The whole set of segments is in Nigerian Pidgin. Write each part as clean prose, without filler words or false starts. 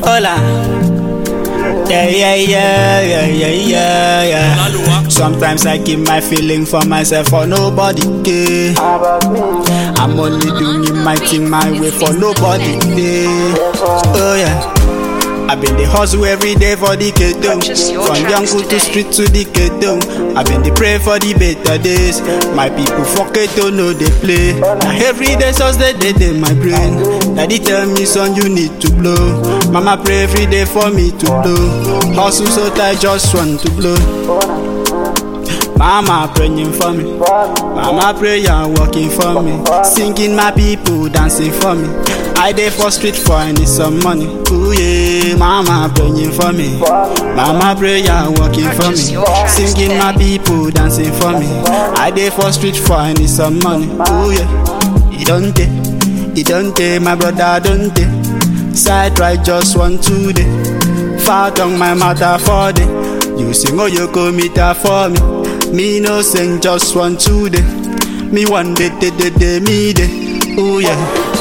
Hola. Yeah. Sometimes I keep my feeling for myself, for nobody care. I'm only doing my thing my way, for nobody care. Oh yeah. I've been the hustle every day for the kingdom. From young to street to the kingdom. I've been the pray for the better days. My people fuck it don't know they play. Now every day source they in my brain. Daddy tell me son you need to blow. Mama pray every day for me to blow. Hustle so tight just want to blow. Mama praying for me. Mama prayer working for me. Singing my people dancing for me. I dey for street for I need some money. Ooh yeah, mama praying for me. Mama prayer working for me. Singing my people dancing for me. I dey for street for I need some money. Ooh yeah, it don't take, my brother don't take. Side right just want to day. Far down my mother for day. You sing oh you commit for me. Me no sing just want to day. Me one day me day. Ooh yeah.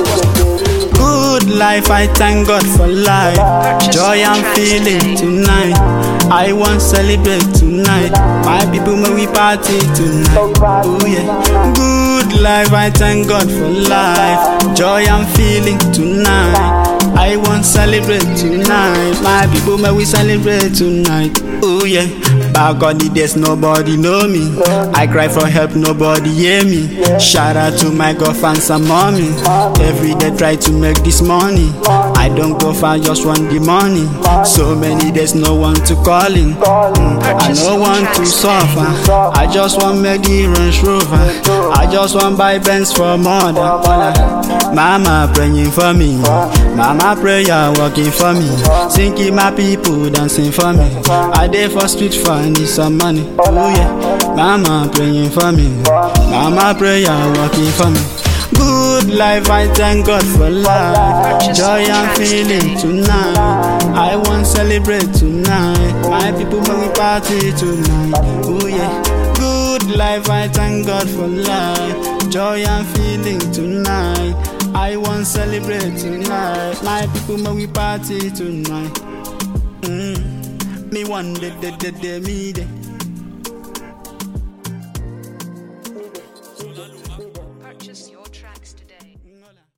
Good life, I thank God for life. Joy I'm feeling tonight. I want celebrate tonight. My people may we party tonight. Oh yeah. Good life, I thank God for life. Joy I'm feeling tonight. I want celebrate tonight. My people may we celebrate tonight. Oh yeah. Back on the days nobody know me. I cry for help, nobody hear me. Shout out to my girlfriend and mommy. Every day try to make this money. I don't go far, just want the money. So many days no one to call in. I no want to suffer. I just want make the Range Rover. I just want buy Benz for mother. Mama praying for me. Mama prayer working for me. Singing my people dancing for me. I dey for street for I need some money. Oh yeah. Mama praying for me. Mama prayer working for me. Good life, I thank God for life. Joy I'm feeling tonight. I want celebrate tonight. My people when we party tonight. Oh yeah. Good life, I thank God for life. Joy I'm feeling tonight. I want celebrate tonight. My people when we party tonight. Me one day, me day.